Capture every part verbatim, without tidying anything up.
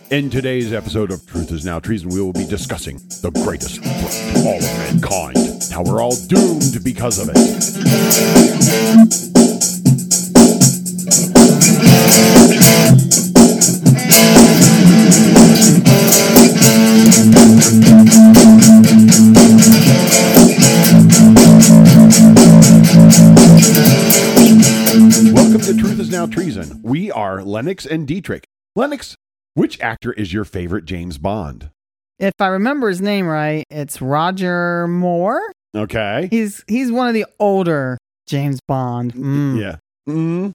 In today's episode of Truth is Now Treason, we will be discussing the greatest threat to all of mankind, how we're all doomed because of it. Welcome to Truth is Now Treason. We are Lennox and Dietrich. Lennox, which actor is your favorite James Bond? If I remember his name right, it's Roger Moore. Okay. He's he's one of the older James Bond. Mm. Yeah. Mm.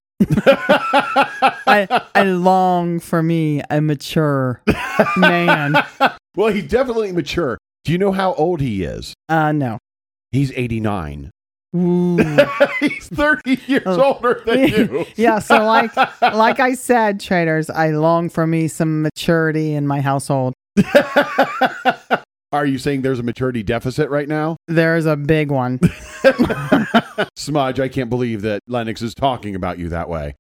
I I long for me a mature man. Well, he's definitely mature. Do you know how old he is? Uh, no. He's eighty-nine. Ooh. He's thirty years older than you. Yeah, so like like I said, traders, I long for me some maturity in my household. Are you saying there's a maturity deficit right now? There's a big one. Smudge, I can't believe that Lennox is talking about you that way.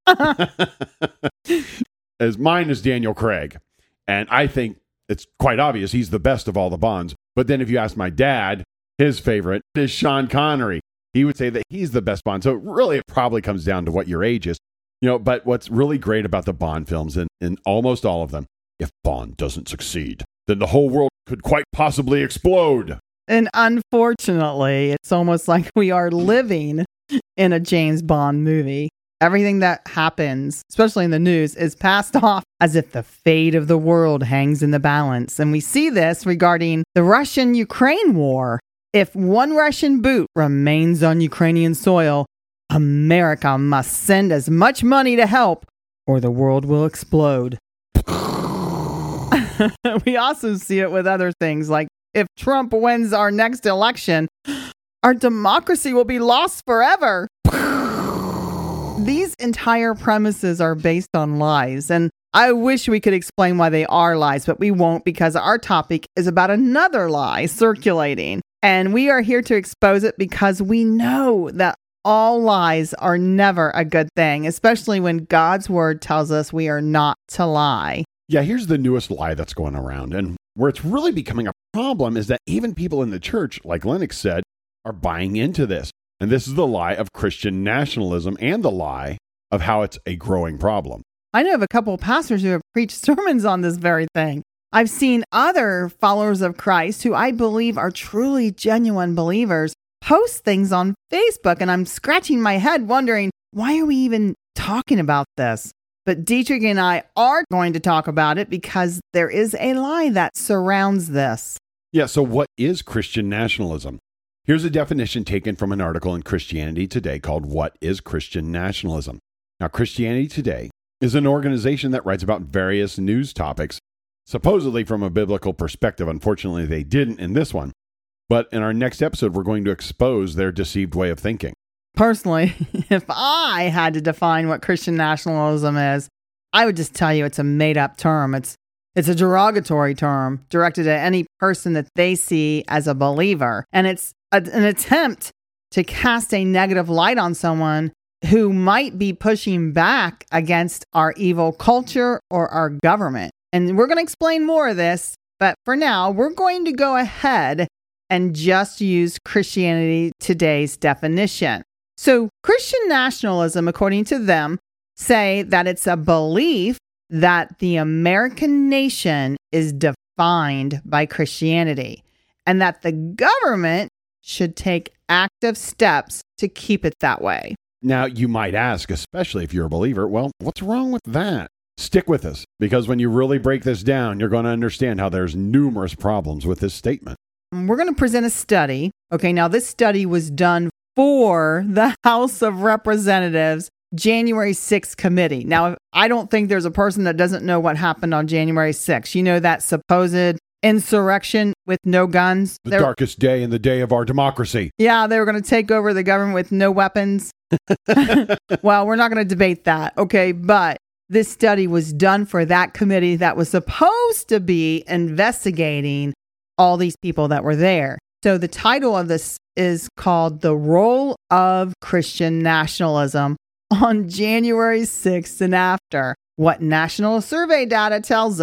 As mine is Daniel Craig. And I think it's quite obvious he's the best of all the Bonds. But then if you ask my dad, his favorite is Sean Connery. He would say that he's the best Bond. So really, it probably comes down to what your age is. You know, but what's really great about the Bond films, and in almost all of them, if Bond doesn't succeed, then the whole world could quite possibly explode. And unfortunately, it's almost like we are living in a James Bond movie. Everything that happens, especially in the news, is passed off as if the fate of the world hangs in the balance. And we see this regarding the Russian-Ukraine war. If one Russian boot remains on Ukrainian soil, America must send as much money to help, or the world will explode. We also see it with other things, like if Trump wins our next election, our democracy will be lost forever. These entire premises are based on lies, and I wish we could explain why they are lies, but we won't, because our topic is about another lie circulating. And we are here to expose it because we know that all lies are never a good thing, especially when God's word tells us we are not to lie. Yeah, here's the newest lie that's going around. And where it's really becoming a problem is that even people in the church, like Lennox said, are buying into this. And this is the lie of Christian nationalism and the lie of how it's a growing problem. I know of a couple of pastors who have preached sermons on this very thing. I've seen other followers of Christ who I believe are truly genuine believers post things on Facebook, and I'm scratching my head wondering, why are we even talking about this? But Dietrich and I are going to talk about it because there is a lie that surrounds this. Yeah, so what is Christian nationalism? Here's a definition taken from an article in Christianity Today called What is Christian Nationalism? Now, Christianity Today is an organization that writes about various news topics, supposedly from a biblical perspective. Unfortunately, they didn't in this one. But in our next episode, we're going to expose their deceived way of thinking. Personally, if I had to define what Christian nationalism is, I would just tell you it's a made-up term. It's it's a derogatory term directed at any person that they see as a believer. And it's a, an attempt to cast a negative light on someone who might be pushing back against our evil culture or our government. And we're going to explain more of this, but for now, we're going to go ahead and just use Christianity Today's definition. So Christian nationalism, according to them, say that it's a belief that the American nation is defined by Christianity and that the government should take active steps to keep it that way. Now, you might ask, especially if you're a believer, well, what's wrong with that? Stick with us, because when you really break this down, you're going to understand how there's numerous problems with this statement. We're going to present a study. Okay, now this study was done for the House of Representatives January sixth committee. Now, I don't think there's a person that doesn't know what happened on January sixth. You know, that supposed insurrection with no guns. The They're, darkest day in the day of our democracy. Yeah, they were going to take over the government with no weapons. Well, we're not going to debate that. Okay, but this study was done for that committee that was supposed to be investigating all these people that were there. So the title of this is called The Role of Christian Nationalism on January sixth and After. What national survey data tells us.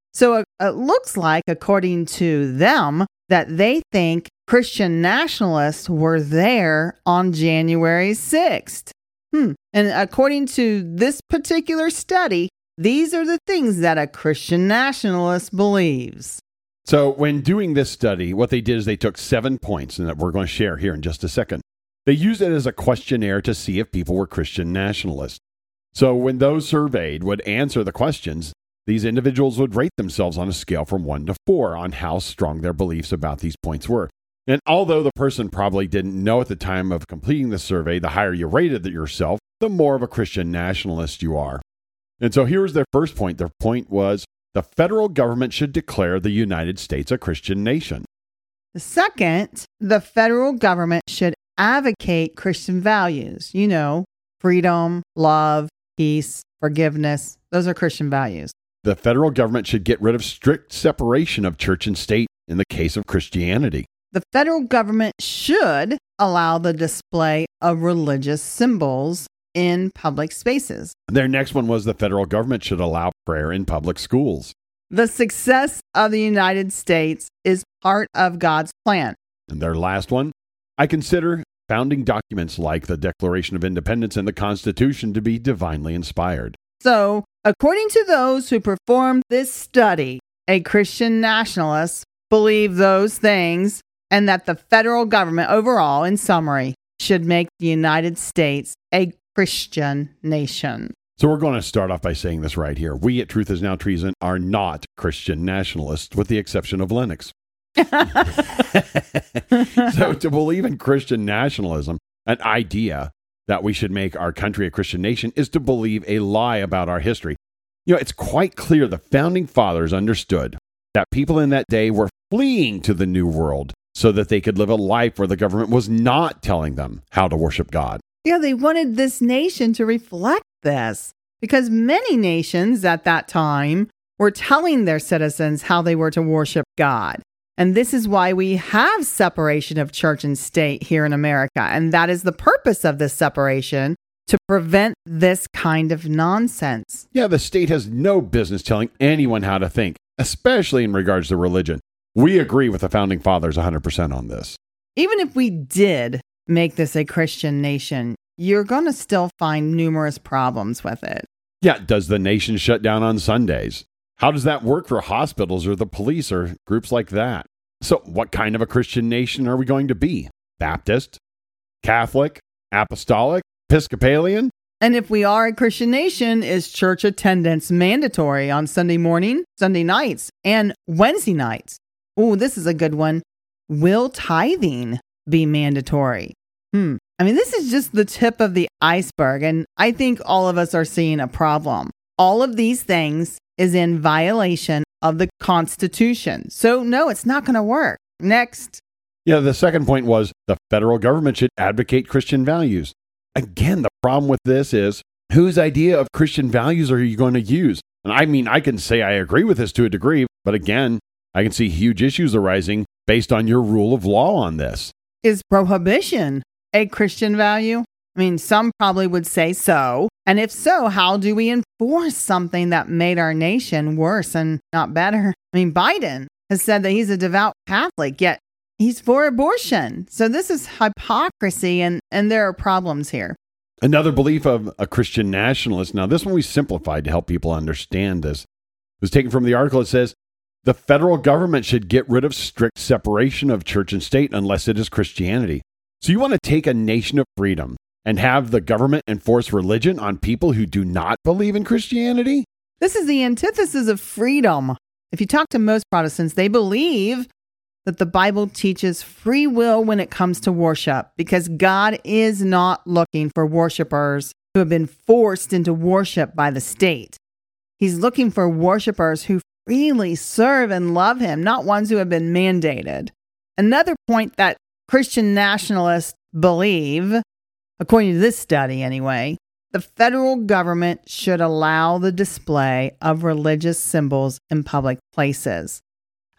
So it, it looks like, according to them, that they think Christian nationalists were there on January sixth. Hmm. And according to this particular study, these are the things that a Christian nationalist believes. So when doing this study, what they did is they took seven points, and that we're going to share here in just a second. They used it as a questionnaire to see if people were Christian nationalists. So when those surveyed would answer the questions, these individuals would rate themselves on a scale from one to four on how strong their beliefs about these points were. And although the person probably didn't know at the time of completing the survey, the higher you rated yourself, the more of a Christian nationalist you are. And so here was their first point. Their point was the federal government should declare the United States a Christian nation. The second, the federal government should advocate Christian values. You know, freedom, love, peace, forgiveness. Those are Christian values. The federal government should get rid of strict separation of church and state in the case of Christianity. The federal government should allow the display of religious symbols in public spaces. Their next one was the federal government should allow prayer in public schools. The success of the United States is part of God's plan. And their last one, I consider founding documents like the Declaration of Independence and the Constitution to be divinely inspired. So, according to those who performed this study, a Christian nationalist believe those things, and that the federal government overall, in summary, should make the United States a Christian nation. So we're going to start off by saying this right here. We at Truth Is Now Treason are not Christian nationalists, with the exception of Lennox. So to believe in Christian nationalism, an idea that we should make our country a Christian nation, is to believe a lie about our history. You know, it's quite clear the founding fathers understood that people in that day were fleeing to the New World so that they could live a life where the government was not telling them how to worship God. Yeah, they wanted this nation to reflect this, because many nations at that time were telling their citizens how they were to worship God. And this is why we have separation of church and state here in America. And that is the purpose of this separation, to prevent this kind of nonsense. Yeah, the state has no business telling anyone how to think, especially in regards to religion. We agree with the founding fathers one hundred percent on this. Even if we did make this a Christian nation, you're going to still find numerous problems with it. Yeah, does the nation shut down on Sundays? How does that work for hospitals or the police or groups like that? So what kind of a Christian nation are we going to be? Baptist? Catholic? Apostolic? Episcopalian? And if we are a Christian nation, is church attendance mandatory on Sunday morning, Sunday nights, and Wednesday nights? Oh, this is a good one. Will tithing be mandatory? Hmm. I mean, this is just the tip of the iceberg, and I think all of us are seeing a problem. All of these things is in violation of the Constitution. So, no, it's not going to work. Next. Yeah, the second point was the federal government should advocate Christian values. Again, the problem with this is, whose idea of Christian values are you going to use? And I mean, I can say I agree with this to a degree, but again, I can see huge issues arising based on your rule of law on this. Is prohibition a Christian value? I mean, some probably would say so. And if so, how do we enforce something that made our nation worse and not better? I mean, Biden has said that he's a devout Catholic, yet he's for abortion. So this is hypocrisy, and, and there are problems here. Another belief of a Christian nationalist, now this one we simplified to help people understand this, was taken from the article. It says, the federal government should get rid of strict separation of church and state unless it is Christianity. So you want to take a nation of freedom and have the government enforce religion on people who do not believe in Christianity? This is the antithesis of freedom. If you talk to most Protestants, they believe that the Bible teaches free will when it comes to worship, because God is not looking for worshipers who have been forced into worship by the state. He's looking for worshipers who freely serve and love him, not ones who have been mandated. Another point that Christian nationalists believe, according to this study anyway, the federal government should allow the display of religious symbols in public places.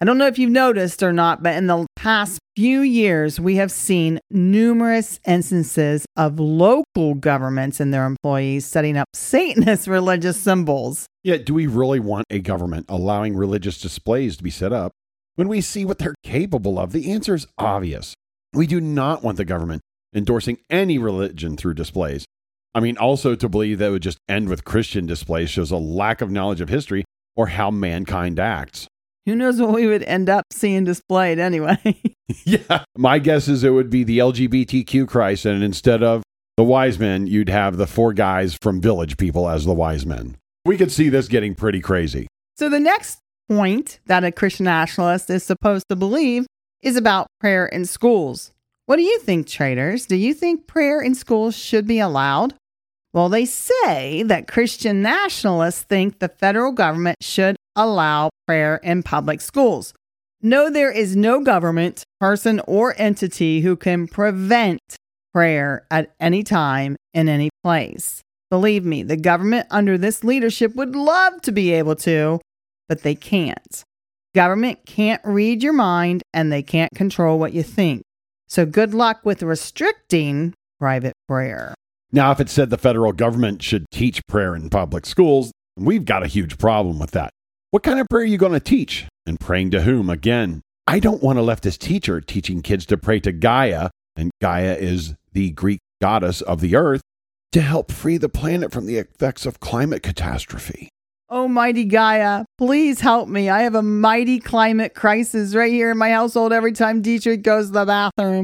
I don't know if you've noticed or not, but in the past few years, we have seen numerous instances of local governments and their employees setting up Satanist religious symbols. Yeah, do we really want a government allowing religious displays to be set up when we see what they're capable of? The answer is obvious. We do not want the government endorsing any religion through displays. I mean, also to believe that it would just end with Christian displays shows a lack of knowledge of history or how mankind acts. Who knows what we would end up seeing displayed anyway? Yeah. My guess is it would be the L G B T Q Christ, and instead of the wise men, you'd have the four guys from Village People as the wise men. We could see this getting pretty crazy. So the next point that a Christian nationalist is supposed to believe is about prayer in schools. What do you think, traders? Do you think prayer in schools should be allowed? Well, they say that Christian nationalists think the federal government should allow prayer in public schools. No, there is no government, person, or entity who can prevent prayer at any time in any place. Believe me, the government under this leadership would love to be able to, but they can't. Government can't read your mind and they can't control what you think. So good luck with restricting private prayer. Now, if it said the federal government should teach prayer in public schools, we've got a huge problem with that. What kind of prayer are you going to teach? And praying to whom? Again, I don't want a leftist teacher teaching kids to pray to Gaia, and Gaia is the Greek goddess of the earth, to help free the planet from the effects of climate catastrophe. Oh, mighty Gaia, please help me. I have a mighty climate crisis right here in my household every time Dietrich goes to the bathroom.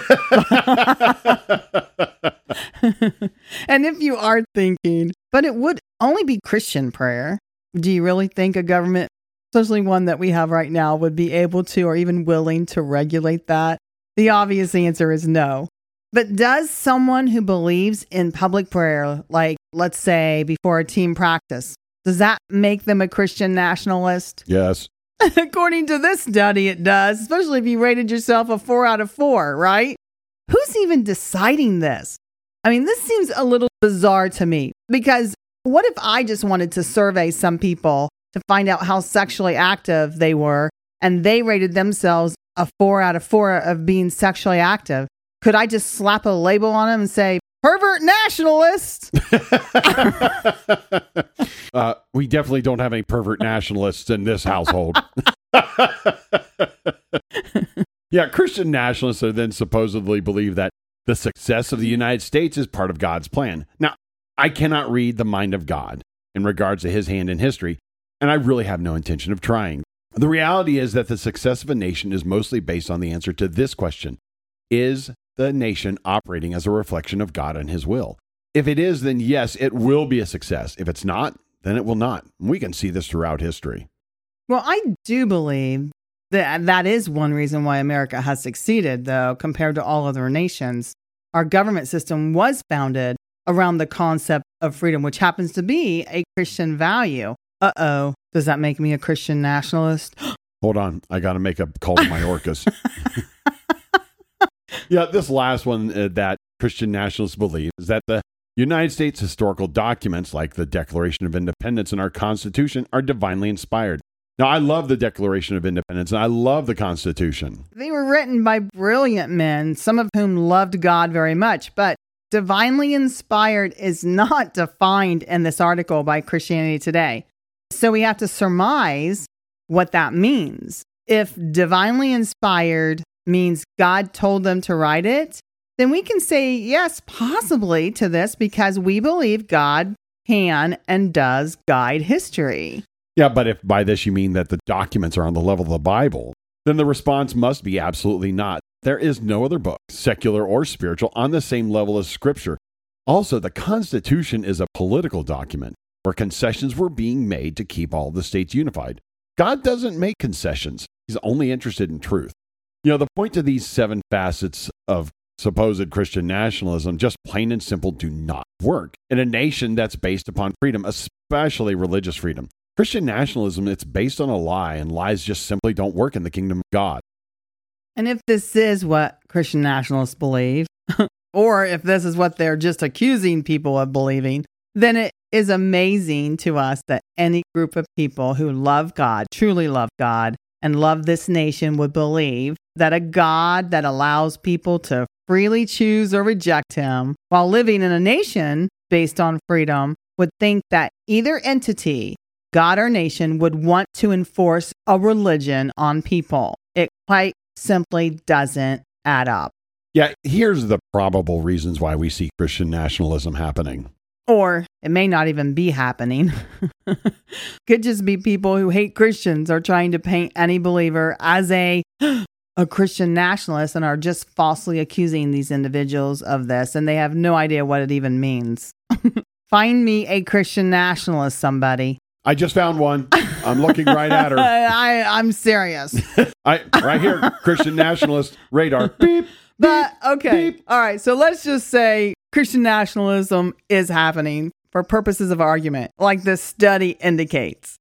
And if you are thinking, but it would only be Christian prayer, do you really think a government, especially one that we have right now, would be able to or even willing to regulate that? The obvious answer is no. But does someone who believes in public prayer, like let's say before a team practice, does that make them a Christian nationalist? Yes. According to this study, it does, especially if you rated yourself a four out of four, right? Who's even deciding this? I mean, this seems a little bizarre to me, because what if I just wanted to survey some people to find out how sexually active they were, and they rated themselves a four out of four of being sexually active? Could I just slap a label on them and say, pervert nationalist? uh, we definitely don't have any pervert nationalists in this household. Yeah, Christian nationalists are then supposedly believe that the success of the United States is part of God's plan. Now, I cannot read the mind of God in regards to his hand in history, and I really have no intention of trying. The reality is that the success of a nation is mostly based on the answer to this question: is the nation operating as a reflection of God and his will? If it is, then yes, it will be a success. If it's not, then it will not. We can see this throughout history. Well, I do believe that that is one reason why America has succeeded, though, compared to all other nations. Our government system was founded around the concept of freedom, which happens to be a Christian value. Uh-oh, does that make me a Christian nationalist? Hold on, I got to make a call to my orcas. Yeah, this last one uh, that Christian nationalists believe is that the United States historical documents, like the Declaration of Independence and our Constitution, are divinely inspired. Now, I love the Declaration of Independence, and I love the Constitution. They were written by brilliant men, some of whom loved God very much, but divinely inspired is not defined in this article by Christianity Today. So we have to surmise what that means. If divinely inspired means God told them to write it, then we can say yes, possibly to this, because we believe God can and does guide history. Yeah, but if by this you mean that the documents are on the level of the Bible, then the response must be absolutely not. There is no other book, secular or spiritual, on the same level as Scripture. Also, the Constitution is a political document where concessions were being made to keep all the states unified. God doesn't make concessions. He's only interested in truth. You know, the point to these seven facets of supposed Christian nationalism, just plain and simple, do not work in a nation that's based upon freedom, especially religious freedom. Christian nationalism, it's based on a lie, and lies just simply don't work in the kingdom of God. And if this is what Christian nationalists believe, or if this is what they're just accusing people of believing, then it is amazing to us that any group of people who love God, truly love God, and and love this nation would believe that a God that allows people to freely choose or reject him while living in a nation based on freedom would think that either entity, God or nation, would want to enforce a religion on people. It quite simply doesn't add up. Yeah, here's the probable reasons why we see Christian nationalism happening. Or it may not even be happening. Could just be people who hate Christians are trying to paint any believer as a a Christian nationalist and are just falsely accusing these individuals of this, and they have no idea what it even means. Find me a Christian nationalist, somebody. I just found one. I'm looking right at her. I, I'm serious. I right here, Christian nationalist radar. Beep. But okay, beep. All right. So let's just say Christian nationalism is happening for purposes of argument, like this study indicates.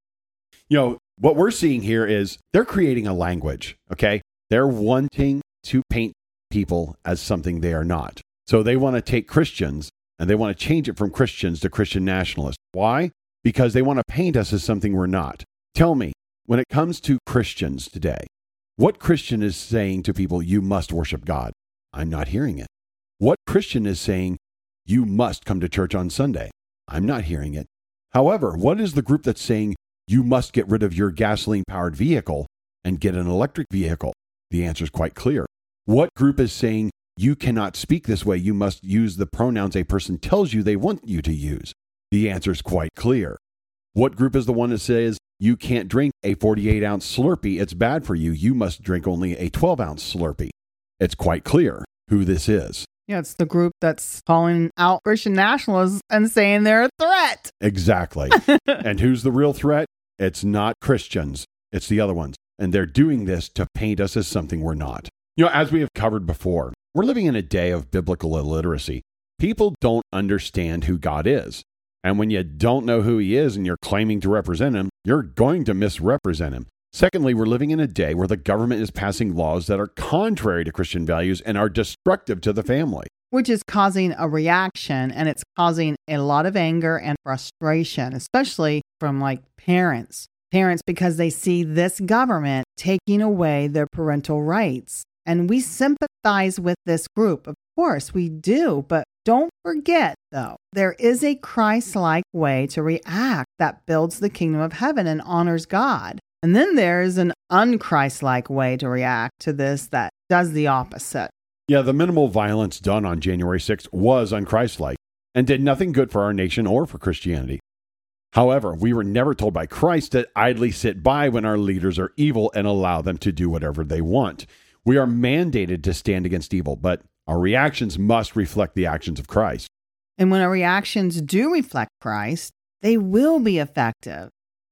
You know, what we're seeing here is they're creating a language, okay? They're wanting to paint people as something they are not. So they want to take Christians and they want to change it from Christians to Christian nationalists. Why? Because they want to paint us as something we're not. Tell me, when it comes to Christians today, what Christian is saying to people, you must worship God? I'm not hearing it. What Christian is saying, you must come to church on Sunday? I'm not hearing it. However, what is the group that's saying, you must get rid of your gasoline-powered vehicle and get an electric vehicle? The answer is quite clear. What group is saying, you cannot speak this way, you must use the pronouns a person tells you they want you to use? The answer is quite clear. What group is the one that says, you can't drink a forty-eight ounce Slurpee, it's bad for you, you must drink only a twelve ounce Slurpee? It's quite clear who this is. Yeah, it's the group that's calling out Christian nationalists and saying they're a threat. Exactly. And who's the real threat? It's not Christians. It's the other ones. And they're doing this to paint us as something we're not. You know, as we have covered before, we're living in a day of biblical illiteracy. People don't understand who God is. And when you don't know who he is and you're claiming to represent him, you're going to misrepresent him. Secondly, we're living in a day where the government is passing laws that are contrary to Christian values and are destructive to the family. Which is causing a reaction, and it's causing a lot of anger and frustration, especially from like parents. Parents, because they see this government taking away their parental rights. And we sympathize with this group. Of course, we do. But don't forget, though, there is a Christ-like way to react that builds the kingdom of heaven and honors God. And then there's an un-Christ-like way to react to this that does the opposite. Yeah, the minimal violence done on January sixth was un-Christ-like and did nothing good for our nation or for Christianity. However, we were never told by Christ to idly sit by when our leaders are evil and allow them to do whatever they want. We are mandated to stand against evil, but our reactions must reflect the actions of Christ. And when our reactions do reflect Christ, they will be effective.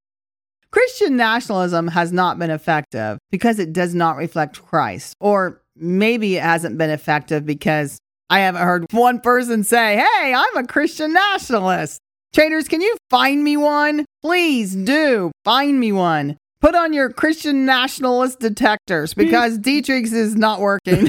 Christian nationalism has not been effective because it does not reflect Christ. Or maybe it hasn't been effective because I haven't heard one person say, hey, I'm a Christian nationalist. Traders, can you find me one? Please do. Find me one. Put on your Christian nationalist detectors because Dietrich's is not working.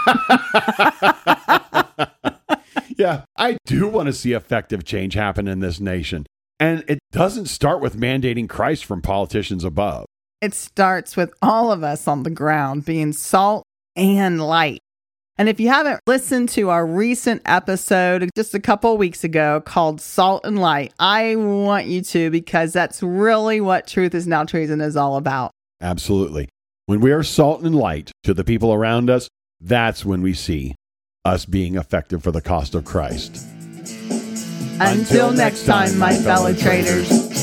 Yeah, I do want to see effective change happen in this nation. And it doesn't start with mandating Christ from politicians above. It starts with all of us on the ground being salt and light. And if you haven't listened to our recent episode just a couple of weeks ago called Salt and Light, I want you to, because that's really what Truth is Now Treason is all about. Absolutely. When we are salt and light to the people around us, that's when we see us being effective for the cost of Christ. Until next time, my fellow traders.